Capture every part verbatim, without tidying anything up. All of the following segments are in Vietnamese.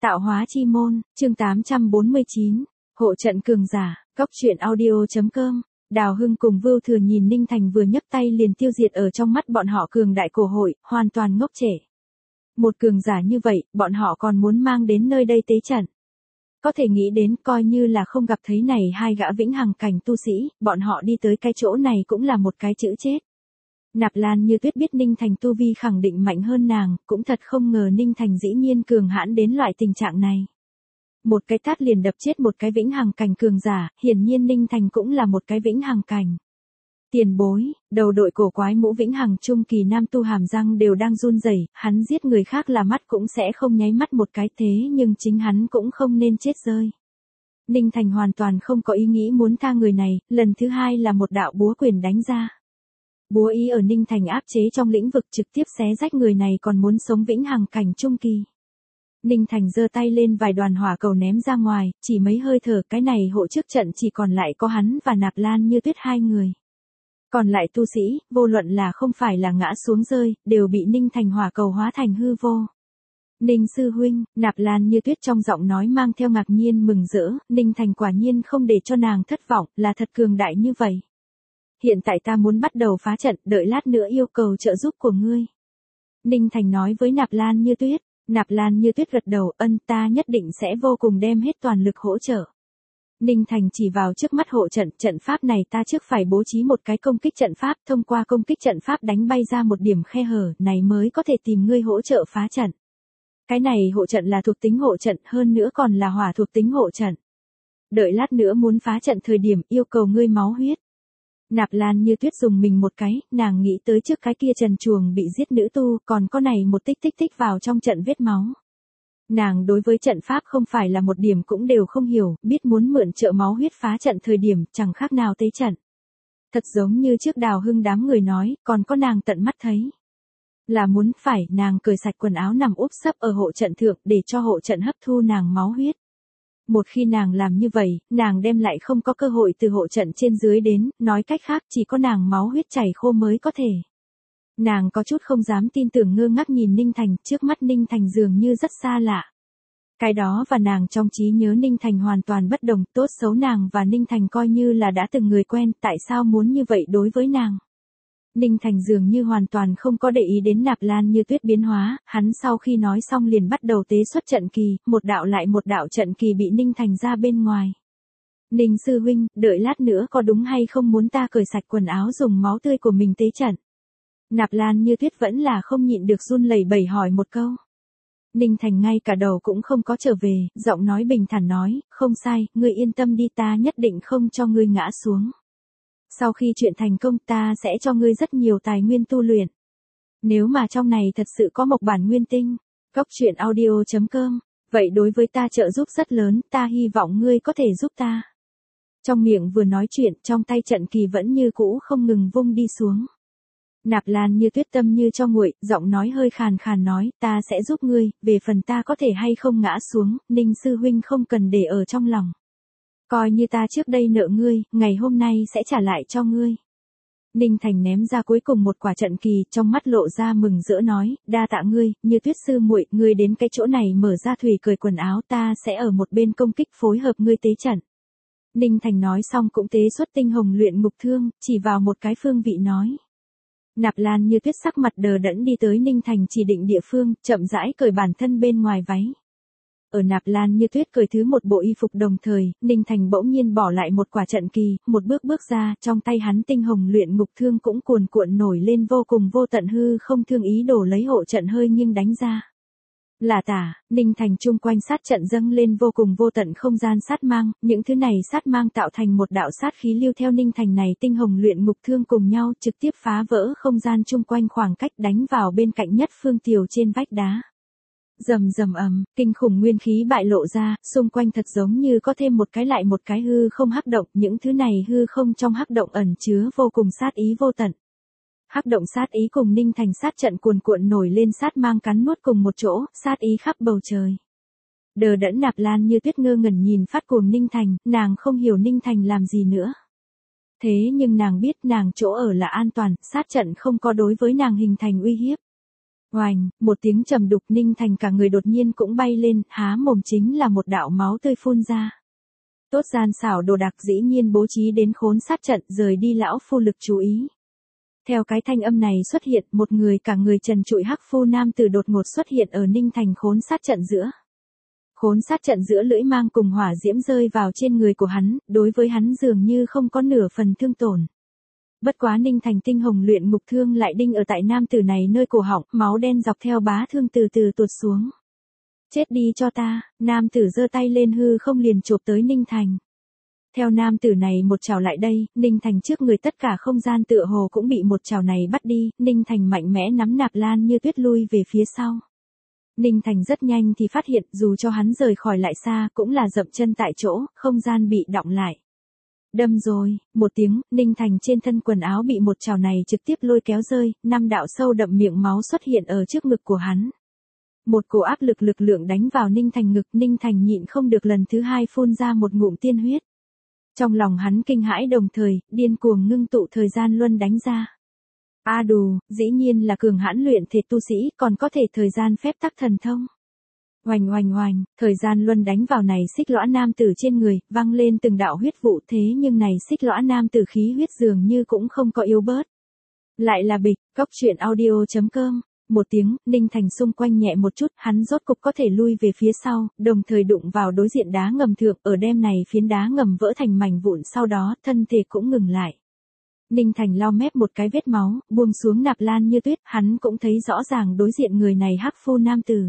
Tạo hóa chi môn, chương tám trăm bốn mươi chín, hộ trận cường giả, góc truyện audio.com. Đào Hưng cùng Vưu Thừa nhìn Ninh Thành vừa nhấc tay liền tiêu diệt ở trong mắt bọn họ cường đại cổ hội, hoàn toàn ngốc trệ. Một cường giả như vậy, bọn họ còn muốn mang đến nơi đây tế trận. Có thể nghĩ đến coi như là không gặp thấy này hai gã vĩnh hằng cảnh tu sĩ, bọn họ đi tới cái chỗ này cũng là một cái chữ chết. Nạp Lan Như Tuyết biết Ninh Thành tu vi khẳng định mạnh hơn nàng, cũng thật không ngờ Ninh Thành dĩ nhiên cường hãn đến loại tình trạng này. Một cái tát liền đập chết một cái vĩnh hằng cảnh cường giả, hiển nhiên Ninh Thành cũng là một cái vĩnh hằng cảnh. Tiền bối, đầu đội cổ quái mũ vĩnh hằng trung kỳ nam tu hàm răng đều đang run rẩy, hắn giết người khác là mắt cũng sẽ không nháy mắt một cái thế nhưng chính hắn cũng không nên chết rơi. Ninh Thành hoàn toàn không có ý nghĩ muốn tha người này, lần thứ hai là một đạo búa quyền đánh ra. Búa ý ở Ninh Thành áp chế trong lĩnh vực trực tiếp xé rách người này còn muốn sống vĩnh hằng cảnh trung kỳ. Ninh Thành giơ tay lên vài đoàn hỏa cầu ném ra ngoài, chỉ mấy hơi thở cái này hộ trước trận chỉ còn lại có hắn và Nạp Lan Như Tuyết hai người. Còn lại tu sĩ, vô luận là không phải là ngã xuống rơi, đều bị Ninh Thành hỏa cầu hóa thành hư vô. Ninh sư huynh, Nạp Lan Như Tuyết trong giọng nói mang theo ngạc nhiên mừng rỡ, Ninh Thành quả nhiên không để cho nàng thất vọng, là thật cường đại như vậy. Hiện tại ta muốn bắt đầu phá trận, đợi lát nữa yêu cầu trợ giúp của ngươi. Ninh Thành nói với Nạp Lan Như Tuyết. Nạp Lan Như Tuyết gật đầu, ân, ta nhất định sẽ vô cùng đem hết toàn lực hỗ trợ. Ninh Thành chỉ vào trước mắt hộ trận, trận pháp này ta trước phải bố trí một cái công kích trận pháp, thông qua công kích trận pháp đánh bay ra một điểm khe hở, này mới có thể tìm ngươi hỗ trợ phá trận. Cái này hộ trận là thuộc tính hộ trận, hơn nữa còn là hỏa thuộc tính hộ trận. Đợi lát nữa muốn phá trận thời điểm yêu cầu ngươi máu huyết. Nạp Lan Như Tuyết dùng mình một cái, nàng nghĩ tới trước cái kia trần chuồng bị giết nữ tu, còn có này một tích tích tích vào trong trận vết máu. Nàng đối với trận pháp không phải là một điểm cũng đều không hiểu, biết muốn mượn trợ máu huyết phá trận thời điểm, chẳng khác nào tế trận. Thật giống như trước Đào Hưng đám người nói, còn có nàng tận mắt thấy. Là muốn phải, nàng cởi sạch quần áo nằm úp sấp ở hộ trận thượng để cho hộ trận hấp thu nàng máu huyết. Một khi nàng làm như vậy, nàng đem lại không có cơ hội từ hộ trận trên dưới đến, nói cách khác chỉ có nàng máu huyết chảy khô mới có thể. Nàng có chút không dám tin tưởng ngơ ngác nhìn Ninh Thành, trước mắt Ninh Thành dường như rất xa lạ. Cái đó và nàng trong trí nhớ Ninh Thành hoàn toàn bất đồng, tốt xấu nàng và Ninh Thành coi như là đã từng người quen, tại sao muốn như vậy đối với nàng. Ninh Thành dường như hoàn toàn không có để ý đến Nạp Lan Như Tuyết biến hóa, hắn sau khi nói xong liền bắt đầu tế xuất trận kỳ, một đạo lại một đạo trận kỳ bị Ninh Thành ra bên ngoài. Ninh sư huynh, đợi lát nữa có đúng hay không muốn ta cởi sạch quần áo dùng máu tươi của mình tế trận? Nạp Lan Như Tuyết vẫn là không nhịn được run lẩy bẩy hỏi một câu. Ninh Thành ngay cả đầu cũng không có trở về, giọng nói bình thản nói, không sai, ngươi yên tâm đi, ta nhất định không cho ngươi ngã xuống. Sau khi chuyện thành công ta sẽ cho ngươi rất nhiều tài nguyên tu luyện. Nếu mà trong này thật sự có một bản nguyên tinh, góc truyện audio.com, vậy đối với ta trợ giúp rất lớn, ta hy vọng ngươi có thể giúp ta. Trong miệng vừa nói chuyện, trong tay trận kỳ vẫn như cũ không ngừng vung đi xuống. Nạp Lan Như Tuyết tâm như cho nguội, giọng nói hơi khàn khàn nói, ta sẽ giúp ngươi, về phần ta có thể hay không ngã xuống, Ninh sư huynh không cần để ở trong lòng. Coi như ta trước đây nợ ngươi, ngày hôm nay sẽ trả lại cho ngươi. Ninh Thành ném ra cuối cùng một quả trận kỳ, trong mắt lộ ra mừng rỡ nói, đa tạ ngươi, Như Tuyết sư muội, ngươi đến cái chỗ này mở ra thủy cởi quần áo, ta sẽ ở một bên công kích phối hợp ngươi tế trận. Ninh Thành nói xong cũng tế xuất tinh hồng luyện ngục thương, chỉ vào một cái phương vị nói. Nạp Lan Như Tuyết sắc mặt đờ đẫn đi tới Ninh Thành chỉ định địa phương, chậm rãi cởi bản thân bên ngoài váy. Ở Nạp Lan Như Tuyết cởi thứ một bộ y phục đồng thời, Ninh Thành bỗng nhiên bỏ lại một quả trận kỳ, một bước bước ra, trong tay hắn tinh hồng luyện ngục thương cũng cuồn cuộn nổi lên vô cùng vô tận hư không thương ý đổ lấy hộ trận hơi nghiêng đánh ra. Là tả, Ninh Thành chung quanh sát trận dâng lên vô cùng vô tận không gian sát mang, những thứ này sát mang tạo thành một đạo sát khí lưu theo Ninh Thành này tinh hồng luyện ngục thương cùng nhau trực tiếp phá vỡ không gian chung quanh khoảng cách đánh vào bên cạnh nhất phương tiểu trên vách đá. Rầm rầm ầm, kinh khủng nguyên khí bại lộ ra, xung quanh thật giống như có thêm một cái lại một cái hư không hắc động, những thứ này hư không trong hắc động ẩn chứa vô cùng sát ý vô tận. Hắc động sát ý cùng Ninh Thành sát trận cuồn cuộn nổi lên sát mang cắn nuốt cùng một chỗ, sát ý khắp bầu trời. Đờ đẫn Nạp Lan Như Tuyết ngơ ngẩn nhìn phát cuồng Ninh Thành, nàng không hiểu Ninh Thành làm gì nữa. Thế nhưng nàng biết nàng chỗ ở là an toàn, sát trận không có đối với nàng hình thành uy hiếp. Oành, một tiếng trầm đục, Ninh Thành cả người đột nhiên cũng bay lên, há mồm chính là một đạo máu tươi phun ra. Tốt gian xảo đồ đạc dĩ nhiên bố trí đến khốn sát trận, rời đi lão phu lực chú ý. Theo cái thanh âm này xuất hiện, một người cả người trần trụi hắc phu nam tử đột ngột xuất hiện ở Ninh Thành khốn sát trận giữa. Khốn sát trận giữa lưỡi mang cùng hỏa diễm rơi vào trên người của hắn, đối với hắn dường như không có nửa phần thương tổn. Bất quá Ninh Thành tinh hồng luyện ngục thương lại đinh ở tại nam tử này nơi cổ họng, máu đen dọc theo bá thương từ từ tuột xuống. Chết đi cho ta, nam tử giơ tay lên hư không liền chộp tới Ninh Thành. Theo nam tử này một chảo lại đây, Ninh Thành trước người tất cả không gian tựa hồ cũng bị một chảo này bắt đi, Ninh Thành mạnh mẽ nắm Nạp Lan Như Tuyết lui về phía sau. Ninh Thành rất nhanh thì phát hiện dù cho hắn rời khỏi lại xa cũng là dậm chân tại chỗ, không gian bị đọng lại. Đâm rồi, một tiếng, Ninh Thành trên thân quần áo bị một chảo này trực tiếp lôi kéo rơi, năm đạo sâu đậm miệng máu xuất hiện ở trước ngực của hắn. Một cổ áp lực lực lượng đánh vào Ninh Thành ngực, Ninh Thành nhịn không được lần thứ hai phun ra một ngụm tiên huyết. Trong lòng hắn kinh hãi đồng thời, điên cuồng ngưng tụ thời gian luân đánh ra. A đù, dĩ nhiên là cường hãn luyện thể tu sĩ, còn có thể thời gian phép tắc thần thông. Oành oành oành, thời gian luân đánh vào này xích lõa nam tử trên người, văng lên từng đạo huyết vụ, thế nhưng này xích lõa nam tử khí huyết dường như cũng không có yếu bớt. Lại là bịch, cóc truyện audio chấm com. Một tiếng, Ninh Thành xung quanh nhẹ một chút, hắn rốt cục có thể lui về phía sau, đồng thời đụng vào đối diện đá ngầm thượng, ở đêm này phiến đá ngầm vỡ thành mảnh vụn, sau đó thân thể cũng ngừng lại. Ninh Thành lau mép một cái vết máu, buông xuống Nạp Lan Như Tuyết, hắn cũng thấy rõ ràng đối diện người này hắc phu nam tử.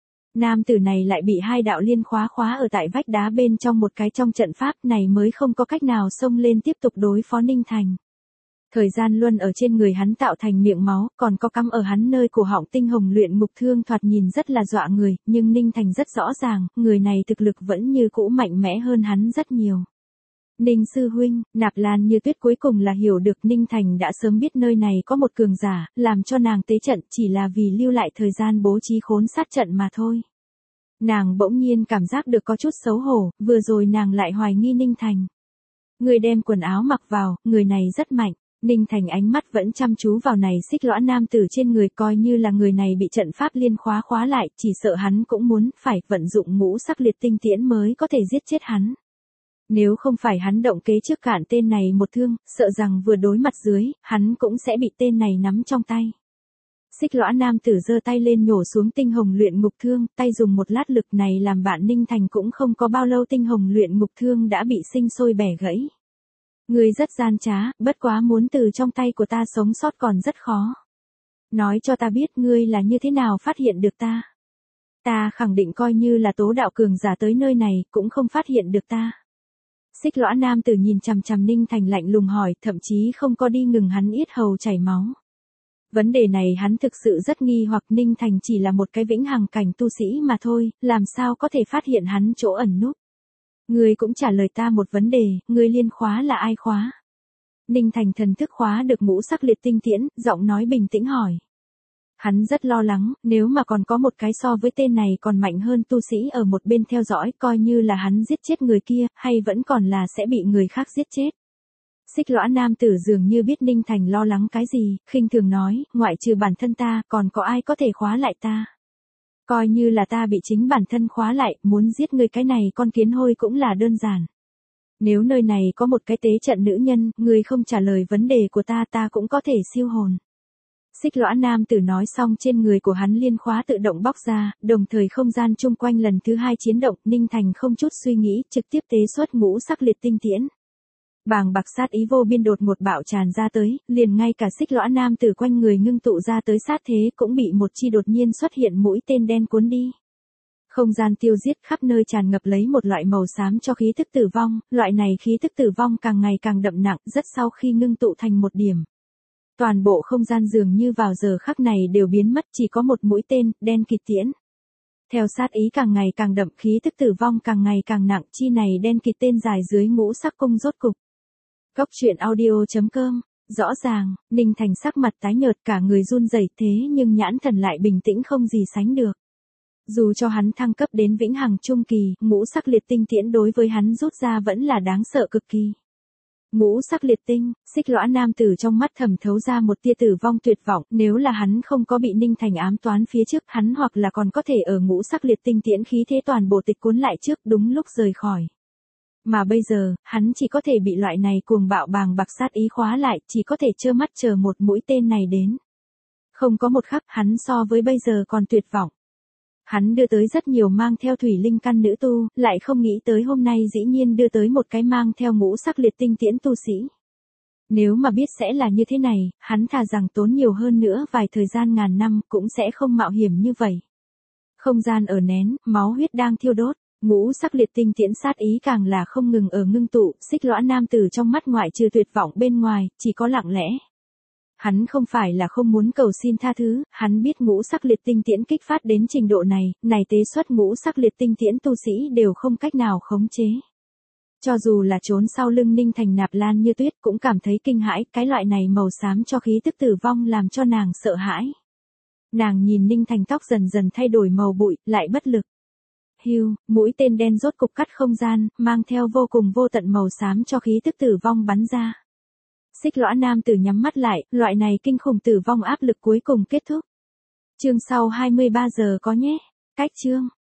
Nam tử này lại bị hai đạo liên khóa khóa ở tại vách đá bên trong một cái trong trận pháp này mới không có cách nào xông lên tiếp tục đối phó Ninh Thành. Thời gian luân ở trên người hắn tạo thành miệng máu, còn có cắm ở hắn nơi cổ họng tinh hồng luyện ngục thương thoạt nhìn rất là dọa người, nhưng Ninh Thành rất rõ ràng, người này thực lực vẫn như cũ mạnh mẽ hơn hắn rất nhiều. Ninh sư huynh, Nạp Lan Như Tuyết cuối cùng là hiểu được Ninh Thành đã sớm biết nơi này có một cường giả, làm cho nàng tế trận chỉ là vì lưu lại thời gian bố trí khốn sát trận mà thôi. Nàng bỗng nhiên cảm giác được có chút xấu hổ, vừa rồi nàng lại hoài nghi Ninh Thành. Người đem quần áo mặc vào, người này rất mạnh. Ninh Thành ánh mắt vẫn chăm chú vào này xích lõa nam tử trên người, coi như là người này bị trận pháp liên khóa khóa lại, chỉ sợ hắn cũng muốn phải vận dụng ngũ sắc liệt tinh tiễn mới có thể giết chết hắn. Nếu không phải hắn động kế trước cản tên này một thương, sợ rằng vừa đối mặt dưới, hắn cũng sẽ bị tên này nắm trong tay. Xích lõa nam tử giơ tay lên nhổ xuống tinh hồng luyện ngục thương, tay dùng một lát lực này làm bạn Ninh Thành cũng không có bao lâu tinh hồng luyện ngục thương đã bị sinh sôi bẻ gãy. Ngươi rất gian trá, bất quá muốn từ trong tay của ta sống sót còn rất khó. Nói cho ta biết ngươi là như thế nào phát hiện được ta. Ta khẳng định coi như là tố đạo cường giả tới nơi này, cũng không phát hiện được ta. Xích lõa nam tử nhìn chằm chằm Ninh Thành lạnh lùng hỏi, thậm chí không có đi ngừng hắn yết hầu chảy máu. Vấn đề này hắn thực sự rất nghi hoặc, Ninh Thành chỉ là một cái vĩnh hằng cảnh tu sĩ mà thôi, làm sao có thể phát hiện hắn chỗ ẩn núp. Ngươi cũng trả lời ta một vấn đề, ngươi liên khóa là ai khóa? Ninh Thành thần thức khóa được ngũ sắc liệt tinh tiễn, giọng nói bình tĩnh hỏi. Hắn rất lo lắng, nếu mà còn có một cái so với tên này còn mạnh hơn tu sĩ ở một bên theo dõi, coi như là hắn giết chết người kia, hay vẫn còn là sẽ bị người khác giết chết. Xích lõa nam tử dường như biết Ninh Thành lo lắng cái gì, khinh thường nói, ngoại trừ bản thân ta, còn có ai có thể khóa lại ta? Coi như là ta bị chính bản thân khóa lại, muốn giết người cái này con kiến hôi cũng là đơn giản. Nếu nơi này có một cái tế trận nữ nhân, người không trả lời vấn đề của ta, ta cũng có thể siêu hồn. Xích lõa nam tử nói xong, trên người của hắn liên khóa tự động bóc ra, đồng thời không gian chung quanh lần thứ hai chiến động, Ninh Thành không chút suy nghĩ, trực tiếp tế xuất ngũ sắc liệt tinh tiễn. Bàng bạc sát ý vô biên đột ngột bạo tràn ra tới, liền ngay cả xích lõa nam tử quanh người ngưng tụ ra tới sát thế cũng bị một chi đột nhiên xuất hiện mũi tên đen cuốn đi. Không gian tiêu diệt khắp nơi tràn ngập lấy một loại màu xám cho khí thức tử vong, loại này khí thức tử vong càng ngày càng đậm nặng, rất sau khi ngưng tụ thành một điểm. Toàn bộ không gian dường như vào giờ khắc này đều biến mất, chỉ có một mũi tên, đen kịt tiễn. Theo sát ý càng ngày càng đậm, khí thức tử vong càng ngày càng nặng, chi này đen kịt tên dài dưới ngũ sắc cung rốt cục. Cóc truyện audio chấm com. Rõ ràng, Ninh Thành sắc mặt tái nhợt, cả người run rẩy, thế nhưng nhãn thần lại bình tĩnh không gì sánh được. Dù cho hắn thăng cấp đến vĩnh hằng trung kỳ, ngũ sắc liệt tinh tiễn đối với hắn rút ra vẫn là đáng sợ cực kỳ. Ngũ sắc liệt tinh, xích lõa nam tử trong mắt thầm thấu ra một tia tử vong tuyệt vọng, nếu là hắn không có bị Ninh Thành ám toán phía trước, hắn hoặc là còn có thể ở ngũ sắc liệt tinh tiễn khí thế toàn bộ tịch cuốn lại trước đúng lúc rời khỏi. Mà bây giờ, hắn chỉ có thể bị loại này cuồng bạo bàng bạc sát ý khóa lại, chỉ có thể trơ mắt chờ một mũi tên này đến. Không có một khắc hắn so với bây giờ còn tuyệt vọng. Hắn đưa tới rất nhiều mang theo thủy linh căn nữ tu, lại không nghĩ tới hôm nay dĩ nhiên đưa tới một cái mang theo ngũ sắc liệt tinh tiễn tu sĩ. Nếu mà biết sẽ là như thế này, hắn thà rằng tốn nhiều hơn nữa vài thời gian ngàn năm cũng sẽ không mạo hiểm như vậy. Không gian ở nén, máu huyết đang thiêu đốt, ngũ sắc liệt tinh tiễn sát ý càng là không ngừng ở ngưng tụ, xích lõa nam tử trong mắt ngoại trừ tuyệt vọng bên ngoài, chỉ có lặng lẽ. Hắn không phải là không muốn cầu xin tha thứ, hắn biết ngũ sắc liệt tinh tiễn kích phát đến trình độ này, này tế xuất ngũ sắc liệt tinh tiễn tu sĩ đều không cách nào khống chế. Cho dù là trốn sau lưng Ninh Thành Nạp Lan Như Tuyết cũng cảm thấy kinh hãi, cái loại này màu xám cho khí tức tử vong làm cho nàng sợ hãi. Nàng nhìn Ninh Thành tóc dần dần thay đổi màu bụi, lại bất lực. Hưu, mũi tên đen rốt cục cắt không gian, mang theo vô cùng vô tận màu xám cho khí tức tử vong bắn ra. Xích lõa nam tử nhắm mắt lại, loại này kinh khủng tử vong áp lực cuối cùng kết thúc. Chương sau hai mươi ba giờ có nhé. Cách chương.